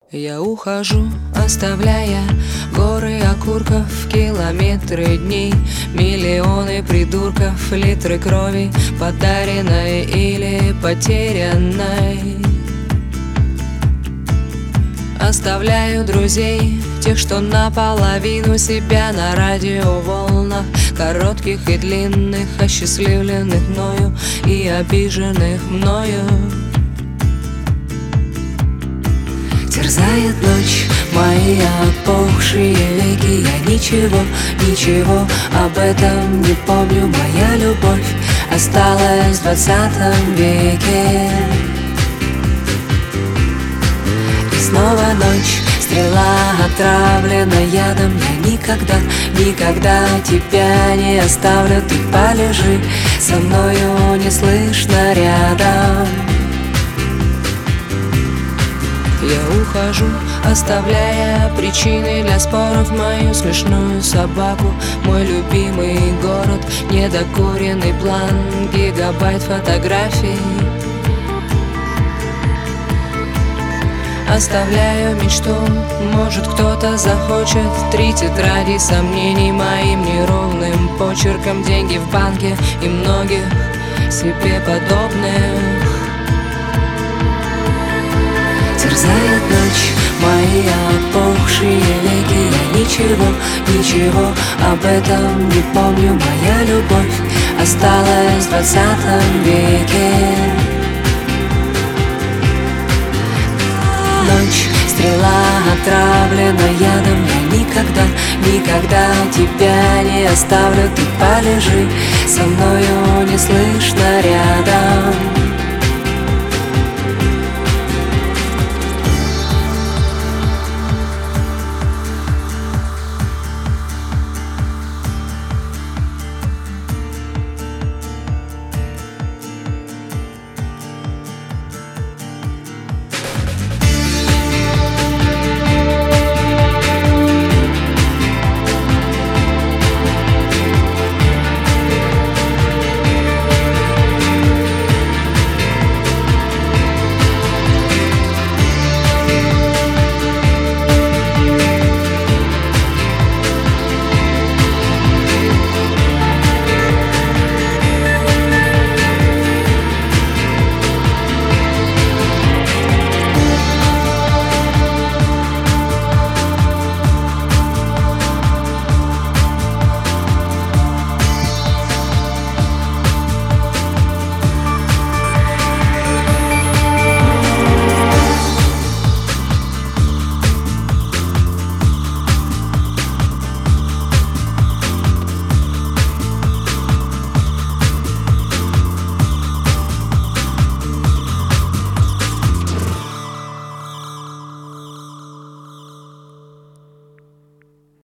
Я ухожу, оставляя горы окурков, километры дней, миллионы придурков, литры крови, подаренной или потерянной. Оставляю друзей, тех, что наполовину себя на радиоволнах, коротких и длинных, осчастливленных мною и обиженных мною. Терзает ночь мои опухшие веки. Я ничего об этом не помню. Моя любовь осталась в 20 веке. И снова ночь, стрела отравлена ядом. Я никогда тебя не оставлю. Ты полежи со мною неслышно рядом. Я ухожу, оставляя причины для споров, мою смешную собаку, мой любимый город, недокуренный план, гигабайт фотографий. Оставляю мечту, может кто-то захочет 3 тетради сомнений моим неровным почерком, деньги в банке и многих себе подобных. Терзает ночь мои опухшие веки. Я ничего об этом не помню. Моя любовь осталась в 20 веке. Ночь, стрела отравлена ядом. Я никогда тебя не оставлю. Ты полежи со мною неслышно рядом.